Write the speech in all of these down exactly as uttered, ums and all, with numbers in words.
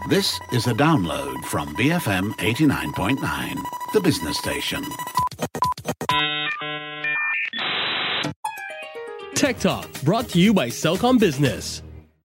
This is a download from B F M eighty-nine point nine, the business station. Tech Talk, brought to you by Celcom Business.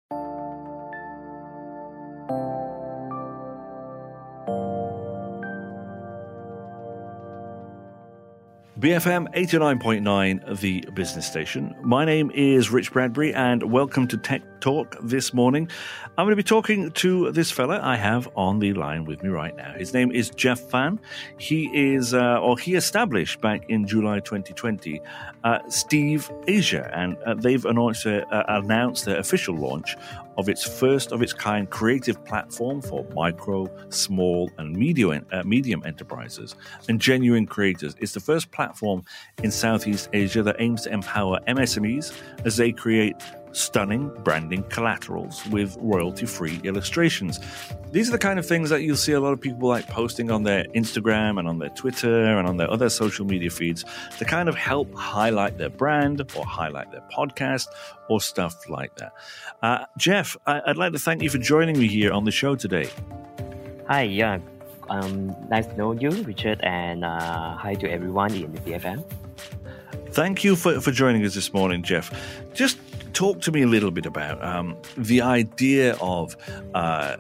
B F M eighty-nine point nine, the business station. My name is Rich Bradbury, and welcome to Tech Talk this morning. I'm going to be talking to this fella I have on the line with me right now. His name is Jeff Fan. He is, uh, or he established back in July twenty twenty, uh, Steve Asia, and uh, they've announced, uh, announced their official launch of its first of its kind creative platform for micro, small, and medium, uh, medium enterprises and genuine creators. It's the first platform in Southeast Asia that aims to empower M S M Es as they create stunning branding collaterals with royalty-free illustrations. These are the kind of things that you'll see a lot of people like posting on their Instagram and on their Twitter and on their other social media feeds to kind of help highlight their brand or highlight their podcast or stuff like that. Uh, Jeff, I- I'd like to thank you for joining me here on the show today. Hi, yeah. Um, nice to know you, Richard, and uh, hi to everyone in the B F M. Thank you for, for joining us this morning, Jeff. Just talk to me a little bit about um, the idea of uh,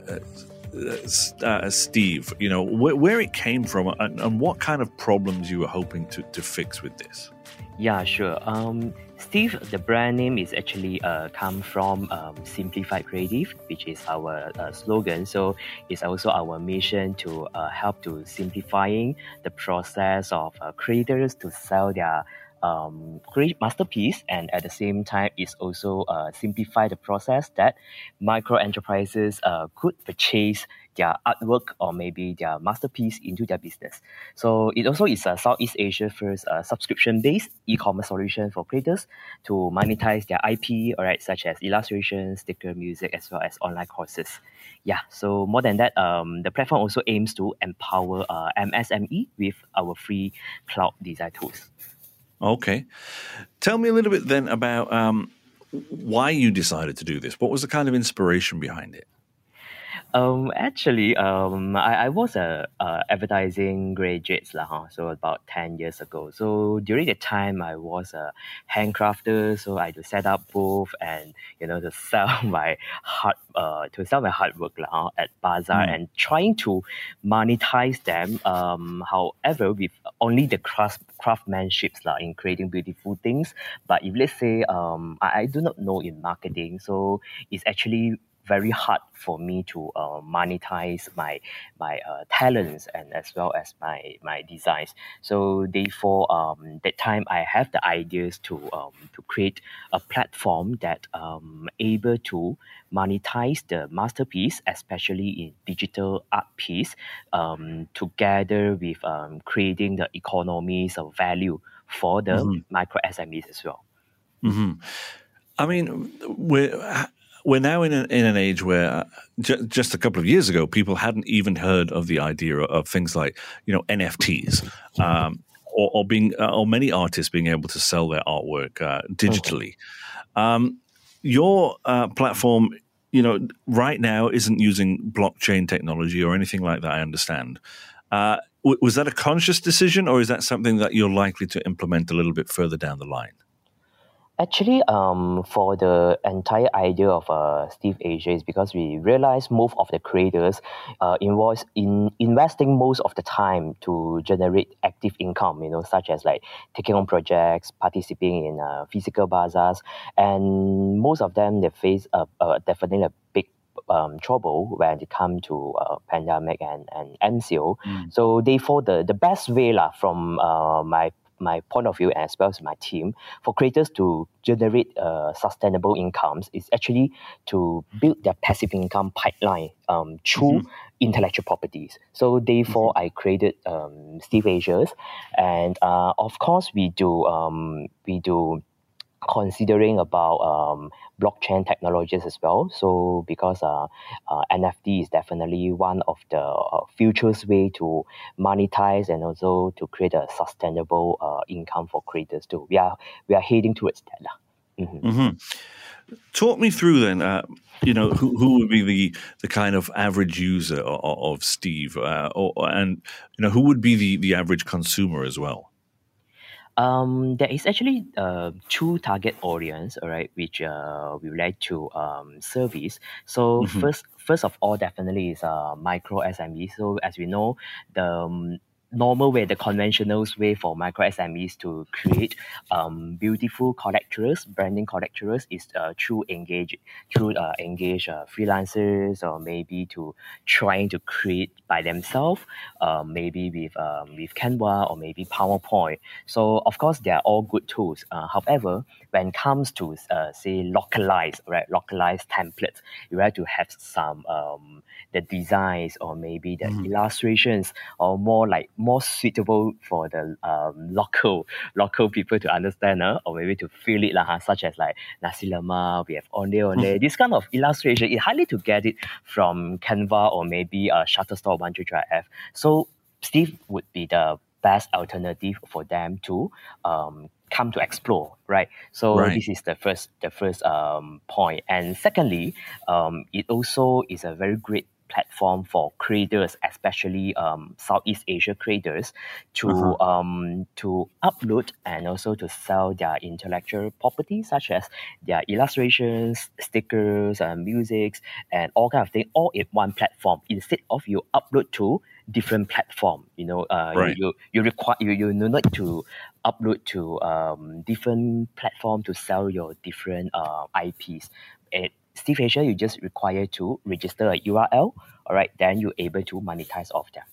uh, Steve, you know, wh- where it came from and, and what kind of problems you were hoping to, to fix with this. Yeah, sure. Um, Steve, the brand name is actually uh, come from um, Simplified Creative, which is our uh, slogan. So it's also our mission to uh, help to simplifying the process of uh, creators to sell their um, great masterpiece, and at the same time, it's also uh, simplify the process that micro enterprises uh, could purchase their artwork or maybe their masterpiece into their business. So it also is a Southeast Asia first uh, subscription-based e-commerce solution for creators to monetize their I P, all right, such as illustration, sticker, music, as well as online courses. Yeah, so more than that, um, the platform also aims to empower uh, M S M E with our free cloud design tools. Okay. Tell me a little bit then about um, why you decided to do this. What was the kind of inspiration behind it? Um, actually, um, I, I was a, a advertising graduate lah, huh? So about ten years ago. So during the time, I was a handcrafter, so I had to set up booth and you know to sell my hard uh to sell my hard work lah, huh? At bazaar mm. and trying to monetize them. Um, however, with only the craft craftsmanships lah in creating beautiful things. But if let's say um I, I do not know in marketing, so it's actually very hard for me to uh, monetize my my uh, talents and as well as my my designs. So therefore, um, that time I have the ideas to um, to create a platform that um able to monetize the masterpiece, especially in digital art piece, um, together with um, creating the economies of value for the mm-hmm. micro S M Es as well. Mm-hmm. I mean, we're We're now in, a, in an age where uh, j- just a couple of years ago, people hadn't even heard of the idea of, of things like, you know, N F Ts, um, or, or being, uh, or many artists being able to sell their artwork uh, digitally. Okay. Um, your uh, platform, you know, right now isn't using blockchain technology or anything like that, I understand. Uh, w- was that a conscious decision, or is that something that you're likely to implement a little bit further down the line? Actually, um, for the entire idea of uh, Steve Asia is because we realize most of the creators uh, involves in investing most of the time to generate active income, you know, such as like taking on projects, participating in uh, physical bazaars, and most of them they face a, a definitely a big Um, trouble when it comes to uh, pandemic and, and M C O. Mm. So therefore, the, the best way lah, from uh, my my point of view as well as my team, for creators to generate uh, sustainable incomes is actually to build their passive income pipeline um, through mm-hmm. intellectual properties. So therefore, mm-hmm. I created um, Steve Asia's, and uh, of course we do um, we do. considering about um, blockchain technologies as well. So because uh, uh, N F T is definitely one of the uh, future's way to monetize and also to create a sustainable uh, income for creators too. We are we are heading towards that. Mm-hmm. Mm-hmm. Talk me through then. Uh, you know, who who would be the, the kind of average user of, of Steve, uh, or, and you know, who would be the, the average consumer as well? Um, there is actually uh, two target audience, all right, which uh, we would like to um, service. So Mm-hmm. first, first of all, definitely is uh, micro S M Es. So as we know, the um, normal way, the conventional way for micro S M Es to create um, beautiful collectors, branding collectors, is uh, through engage through uh, engage uh, freelancers, or maybe to trying to create by themselves, uh, maybe with um, with Canva or maybe PowerPoint. So of course they are all good tools. Uh, however, when it comes to uh, say localized, right, localized templates, you have to have some um, the designs or maybe the Mhm. illustrations, or more like more suitable for the um, local local people to understand, uh, or maybe to feel it, lah, huh, such as like nasi lemak, we have onde onde. This kind of illustration, it's hardly to get it from Canva or maybe uh, Shutterstock one three three F. So Steve would be the best alternative for them to um, come to explore, right? So Right. this is the first the first um, point. And secondly, um, it also is a very great platform for creators, especially um, Southeast Asia creators, to Uh-huh. um, to upload and also to sell their intellectual property, such as their illustrations, stickers, and musics, and all kind of thing, all in one platform. Instead of you upload to different platform, you know, uh, Right. you, you you require you you need to upload to um, different platform to sell your different uh, I Ps. At Steve Asia, you just require to register a U R L, all right, then you're able to monetize off that.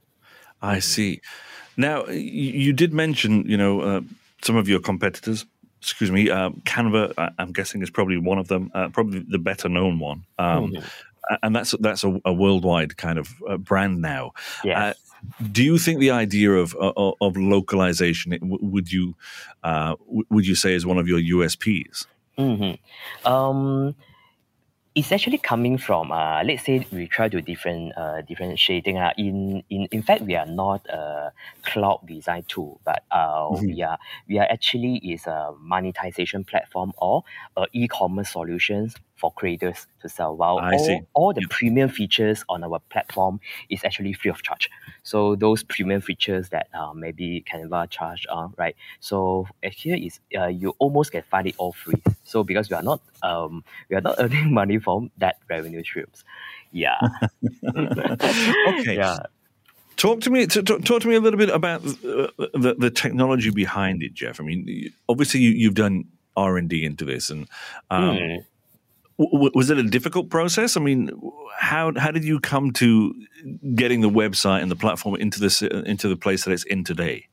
I see. Now, y- you did mention, you know, uh, some of your competitors. Excuse me, uh, Canva. I- I'm guessing is probably one of them, uh, probably the better known one. Um, Mhm. a- and that's that's a, a worldwide kind of uh, brand now. Yes. Uh, do you think the idea of of, of localization it- w- would you uh, w- would you say is one of your U S Ps? Mhm. Um, it's actually coming from uh, let's say we try to different uh, differentiating. Uh, in in in fact, we are not a cloud design tool, but uh, Mhm. we are we are actually is a monetization platform or a e-commerce solutions for creators to sell. While I see. all, all the premium features on our platform is actually free of charge. So those premium features that uh, maybe Canva charge on, right? So uh, here is uh, you almost can find it all free. So because we are not um we are not earning money from that revenue streams. Yeah. Okay. Yeah. Talk to me. t- t- Talk to me a little bit about uh, the the technology behind it, Jeff. I mean, y- obviously you, you've done R and D into this, and um, Mm. w- w- was it a difficult process? I mean, how how did you come to getting the website and the platform into this into the place that it's in today?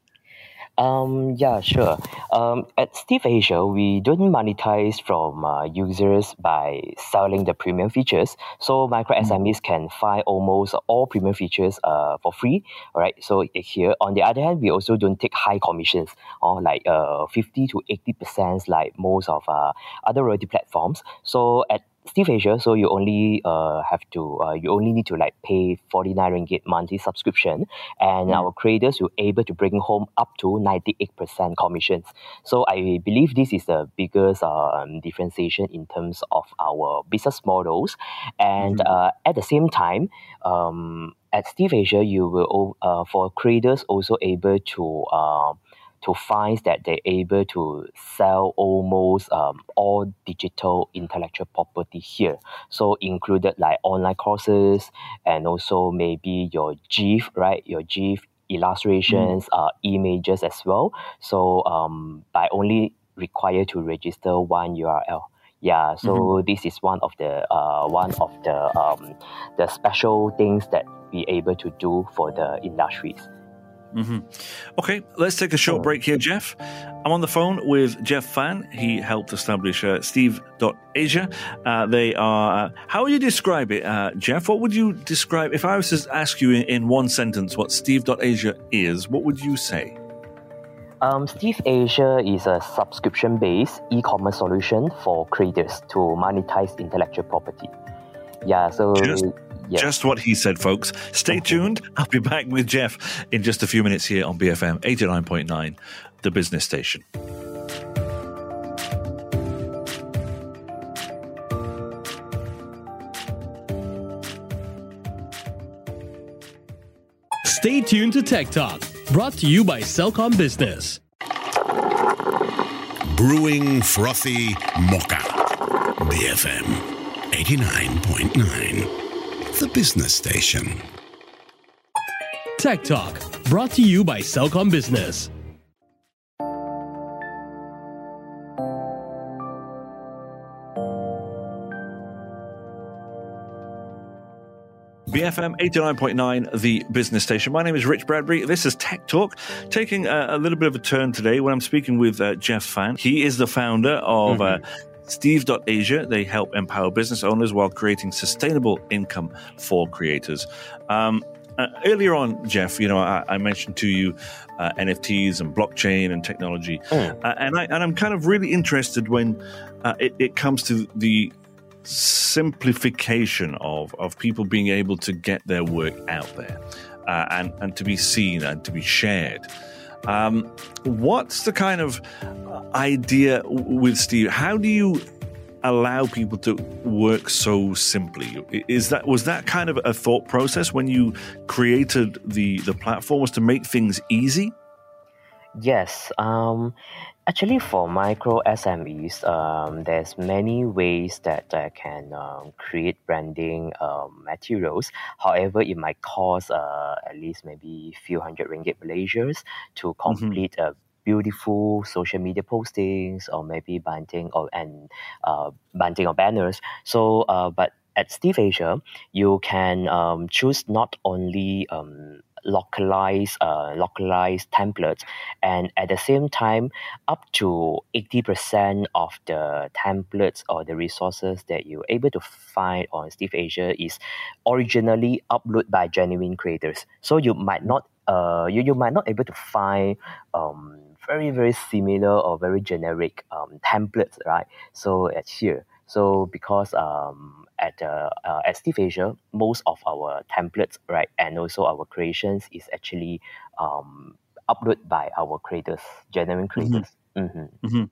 Um, yeah, sure. Um, at Steve Asia, we don't monetize from uh, users by selling the premium features. So micro S M Es can find almost all premium features uh, for free. All right. So here, on the other hand, we also don't take high commissions, or like uh, fifty to eighty percent, like most of uh, other royalty platforms. So at Steve Asia, so you only uh, have to uh, you only need to like pay forty-nine ringgit monthly subscription, and Mm. our creators will able to bring home up to ninety-eight percent commissions. So I believe this is the biggest um, differentiation in terms of our business models. And Mhm. uh, at the same time, um, at Steve Asia, you will al- uh, for creators also able to uh, to find that they're able to sell almost um, all digital intellectual property here. So included like online courses, and also maybe your GIF, right? Your GIF illustrations, uh, images as well. So um, by only require to register one U R L. Yeah, so Mhm. this is one of the uh, one of the um, the special things that we able to do for the industries. hmm Okay, let's take a short Oh. break here, Jeff. I'm on the phone with Jeff Fan. He helped establish uh, Steve dot Asia. Uh, they are, uh, how would you describe it, uh, Jeff? What would you describe, if I was to ask you in, in one sentence what Steve dot Asia is, what would you say? Um, Steve Asia is a subscription-based e-commerce solution for creators to monetize intellectual property. Yeah, so Just, yes. just what he said, folks. Stay tuned. I'll be back with Jeff in just a few minutes here on B F M eighty-nine point nine, the business station. Stay tuned to Tech Talk, brought to you by Cellcom Business. Brewing frothy mocha. B F M eighty-nine point nine, the business station. Tech Talk, brought to you by Cellcom Business. B F M eighty-nine point nine, the business station. My name is Rich Bradbury. This is Tech Talk, taking a, a little bit of a turn today when I'm speaking with uh, Jeff Fan. He is the founder of mm-hmm. uh, Steve dot Asia. They help empower business owners while creating sustainable income for creators. Um, uh, earlier on, Jeff, you know, I, I mentioned to you uh, N F Ts and blockchain and technology, mm. uh, and, I, and I'm kind of really interested when uh, it, it comes to the simplification of, of people being able to get their work out there uh, and, and to be seen and to be shared. Um, what's the kind of idea with Steve? How do you allow people to work so simply? Is that was that kind of a thought process when you created the, the platform, was to make things easy? Yes. Um, actually, for micro S M Es, um, there's many ways that I can um, create branding um, materials. However, it might cost uh, at least maybe a few hundred ringgit Malaysians to complete mm-hmm. a beautiful social media postings or maybe bunting or and uh, bunting or banners. So, uh, but at Steve Asia, you can um, choose not only um, localized uh, localized templates, and at the same time, up to eighty percent of the templates or the resources that you're able to find on Steve Asia is originally uploaded by genuine creators. So you might not uh you, you might not able to find um very very similar or very generic um templates, right? So at here. So because um, at uh, uh, at Steve Asia, most of our templates, right, and also our creations is actually um, uploaded by our creators, genuine creators. Mm-hmm. Mm-hmm. Mm-hmm.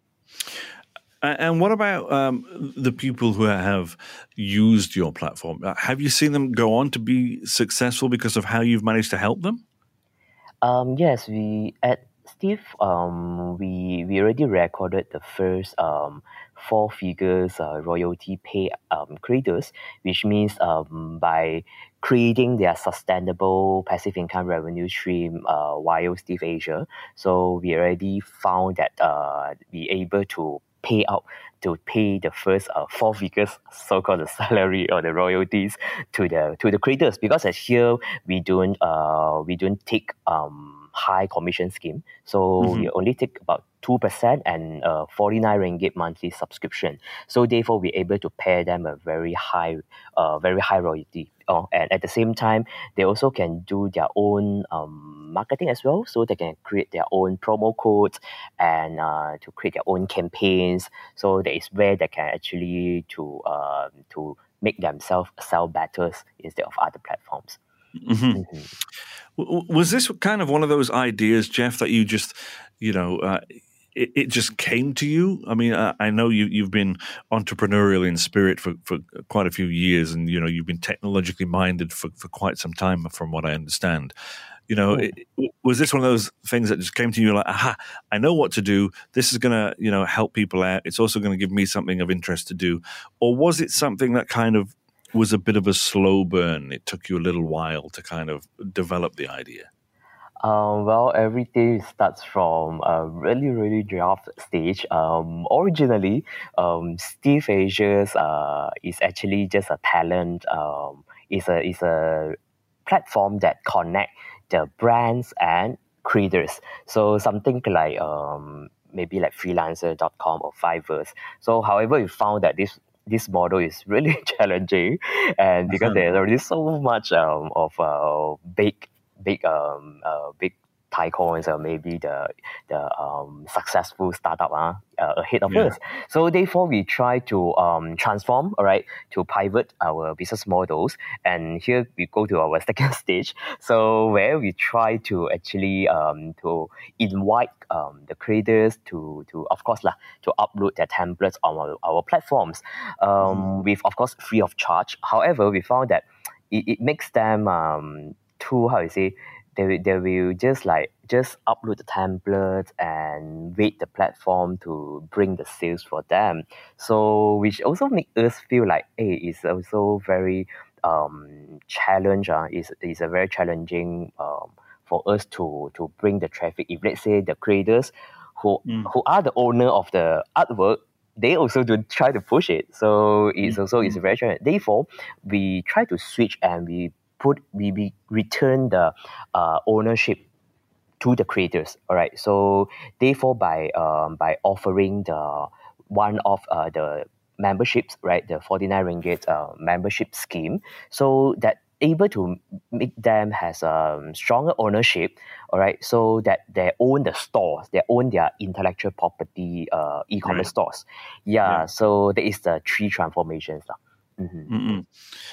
And what about um, the people who have used your platform? Have you seen them go on to be successful because of how you've managed to help them? Um, yes, we at Steve, um, we we already recorded the first um, four figures uh, royalty pay um, creators, which means um, by creating their sustainable passive income revenue stream uh, via Steve Asia. So we already found that uh, we able to pay out to pay the first uh, four figures, so-called the salary or the royalties to the to the creators, because as here we don't uh we don't take um high commission scheme, so mm-hmm. we only take about two percent and uh, forty-nine ringgit monthly subscription. So therefore we're able to pay them a very high uh very high royalty. Oh, and at the same time, they also can do their own um, marketing as well. So they can create their own promo codes and uh, to create their own campaigns. So that is where they can actually to uh, to make themselves sell better instead of other platforms. Mm-hmm. Mm-hmm. Was this kind of one of those ideas, Jeff, that you just, you know, uh, it, it just came to you? I mean, uh, I know you, you've been entrepreneurial in spirit for, for quite a few years, and, you know, you've been technologically minded for, for quite some time, from what I understand. You know, it, was this one of those things that just came to you like, aha, I know what to do. This is going to, you know, help people out. It's also going to give me something of interest to do. Or was it something that kind of was a bit of a slow burn? It took you a little while to kind of develop the idea. Um, well, everything starts from a really, really draft stage. Um, originally, um, Steve Asia's uh, is actually just a talent. Um, is a is a platform that connect the brands and creators. So something like um maybe like freelancer dot com or Fiverr. So, however, we found that this this model is really challenging, and because there's already so much um of uh big. big um uh big tycoons or maybe the the um successful startup uh, uh, ahead of yeah. us. So therefore we try to um transform, all right, to pivot our business models. And here we go to our second stage. So where we try to actually um to invite um the creators to to of course lah to upload their templates on our, our platforms um mm. with of course free of charge. However, we found that it, it makes them um too, how you say, they they will just like just upload the templates and wait the platform to bring the sales for them. So which also make us feel like, hey, it's also very um challenge. Uh, is is a very challenging um for us to to bring the traffic. If let's say the creators who Mm. who are the owner of the artwork, they also do try to push it. So it's also it's very challenging. Therefore, we try to switch and we put we, we return the uh, ownership to the creators. All right. So therefore, by um, by offering the one of uh, the memberships, right, the forty-nine ringgit uh, membership scheme, so that able to make them has a um, stronger ownership, all right, so that they own the stores, they own their intellectual property uh, e-commerce Right. stores. Yeah, Yeah. so there is the three transformations. Mm-hmm. Mm-mm.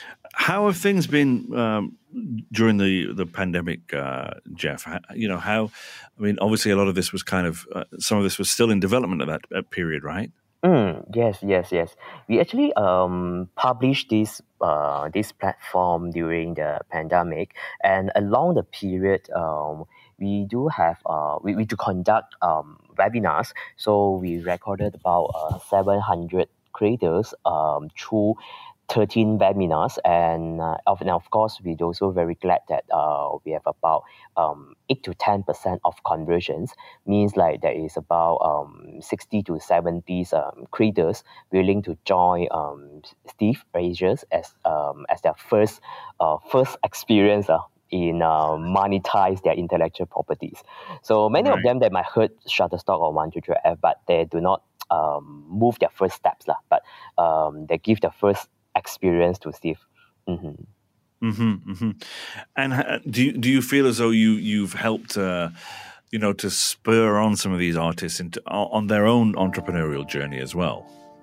How have things been um, during the the pandemic, uh, Jeff? How, you know, how? I mean, obviously, a lot of this was kind of uh, some of this was still in development at that at period, right? Mm, yes, yes, yes. We actually um published this uh this platform during the pandemic, and along the period, um we do have uh we, we do conduct um webinars. So we recorded about uh seven hundred creators um through thirteen webinars, and uh, of, and of course we're also very glad that uh we have about um eight to ten percent of conversions, means like there is about um sixty to seventy um creators willing to join um Steve Asia's as um as their first uh first experience uh, in uh, monetize their intellectual properties. So many Right. of them, they might heard Shutterstock or one two three F, but they do not um move their first steps lah. But um they give the first experience to Steve. Mm-hmm. Mm-hmm, mm-hmm. And uh, do you, do you feel as though you you've helped, uh, you know, to spur on some of these artists into on their own entrepreneurial journey as well?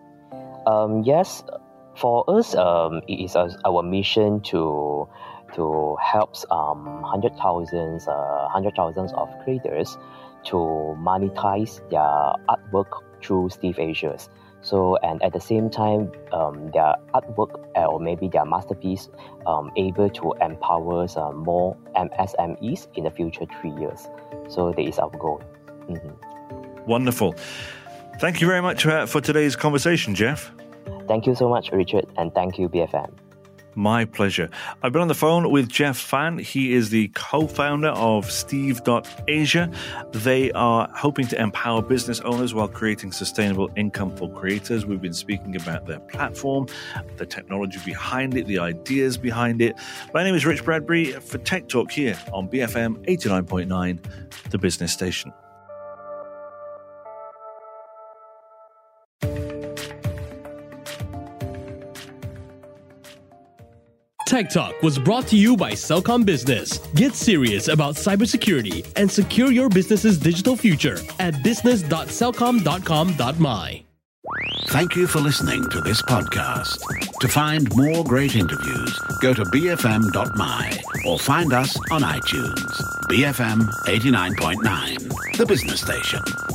Um, yes, for us, um, it is our, our mission to to help um hundred thousands, uh, hundred thousands of creators to monetize their artwork through Steve Asia's. So, and at the same time, um, their artwork uh, or maybe their masterpiece um, able to empower uh, more M S M Es in the future three years. So that is our goal. Mm-hmm. Wonderful. Thank you very much uh, for today's conversation, Jeff. Thank you so much, Richard, and thank you, B F M. My pleasure. I've been on the phone with Jeff Fan. He is the co-founder of Steve dot Asia. They are hoping to empower business owners while creating sustainable income for creators. We've been speaking about their platform, the technology behind it, the ideas behind it. My name is Rich Bradbury for Tech Talk here on B F M eighty-nine point nine, the business station. Tech Talk was brought to you by Cellcom Business. Get serious about cybersecurity and secure your business's digital future at business dot cellcom dot com dot my. Thank you for listening to this podcast. To find more great interviews, go to b f m dot my or find us on iTunes. B F M eighty-nine point nine, the business station.